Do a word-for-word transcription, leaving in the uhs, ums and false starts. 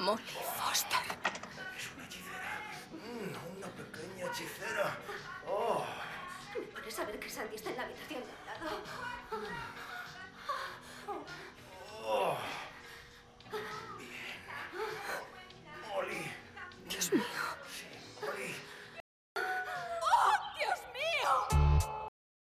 Molly Foster. Es una hechicera. Mm, una pequeña hechicera. Oh. ¿Puedes saber que Sandy está en la habitación de al lado?